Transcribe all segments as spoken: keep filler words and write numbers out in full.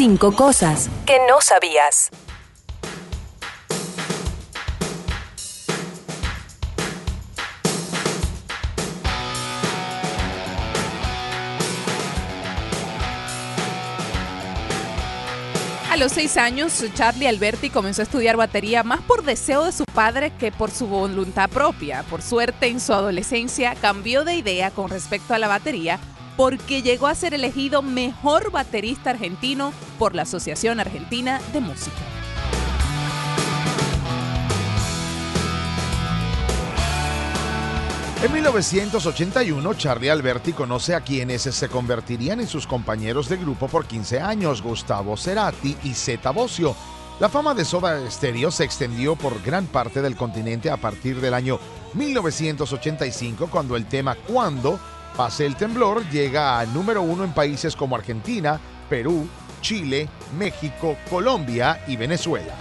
Cinco cosas que no sabías. A los seis años, Charlie Alberti comenzó a estudiar batería más por deseo de su padre que por su voluntad propia. Por suerte, en su adolescencia cambió de idea con respecto a la batería porque llegó a ser elegido mejor baterista argentino por la Asociación Argentina de Música. En mil novecientos ochenta y uno, Charlie Alberti conoce a quienes se convertirían en sus compañeros de grupo por quince años, Gustavo Cerati y Zeta Bosio. La fama de Soda Stereo se extendió por gran parte del continente a partir del año mil novecientos ochenta y cinco, cuando el tema Cuando pase el temblor llega a número uno en países como Argentina, Perú, Chile, México, Colombia y Venezuela.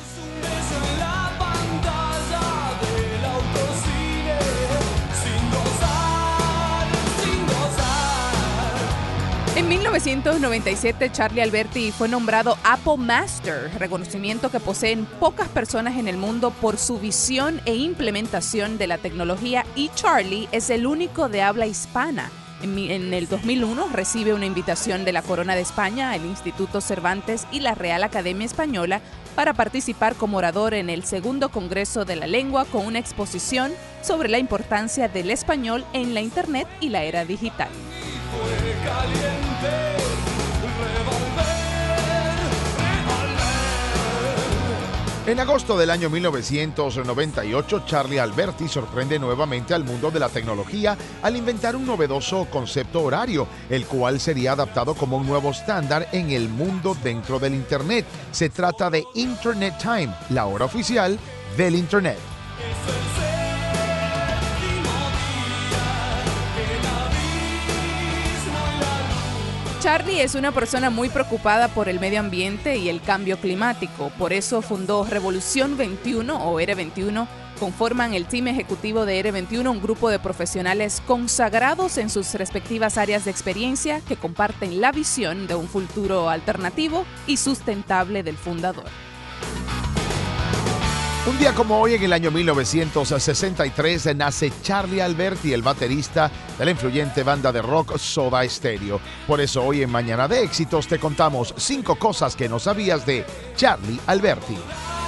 En mil novecientos noventa y siete, Charlie Alberti fue nombrado Apple Master, reconocimiento que poseen pocas personas en el mundo por su visión e implementación de la tecnología, y Charlie es el único de habla hispana. En, en el dos mil uno recibe una invitación de la Corona de España, el Instituto Cervantes y la Real Academia Española para participar como orador en el segundo Congreso de la Lengua con una exposición sobre la importancia del español en la Internet y la era digital. En agosto del año mil novecientos noventa y ocho, Charlie Alberti sorprende nuevamente al mundo de la tecnología al inventar un novedoso concepto horario, el cual sería adaptado como un nuevo estándar en el mundo dentro del Internet. Se trata de Internet Time, la hora oficial del Internet. Charlie es una persona muy preocupada por el medio ambiente y el cambio climático. Por eso fundó Revolución veintiuno o R veintiuno. Conforman el team ejecutivo de R veintiuno, un grupo de profesionales consagrados en sus respectivas áreas de experiencia que comparten la visión de un futuro alternativo y sustentable del fundador. Un día como hoy, en el año mil novecientos sesenta y tres, nace Charlie Alberti, el baterista de la influyente banda de rock Soda Stereo. Por eso hoy en Mañana de Éxitos te contamos cinco cosas que no sabías de Charlie Alberti.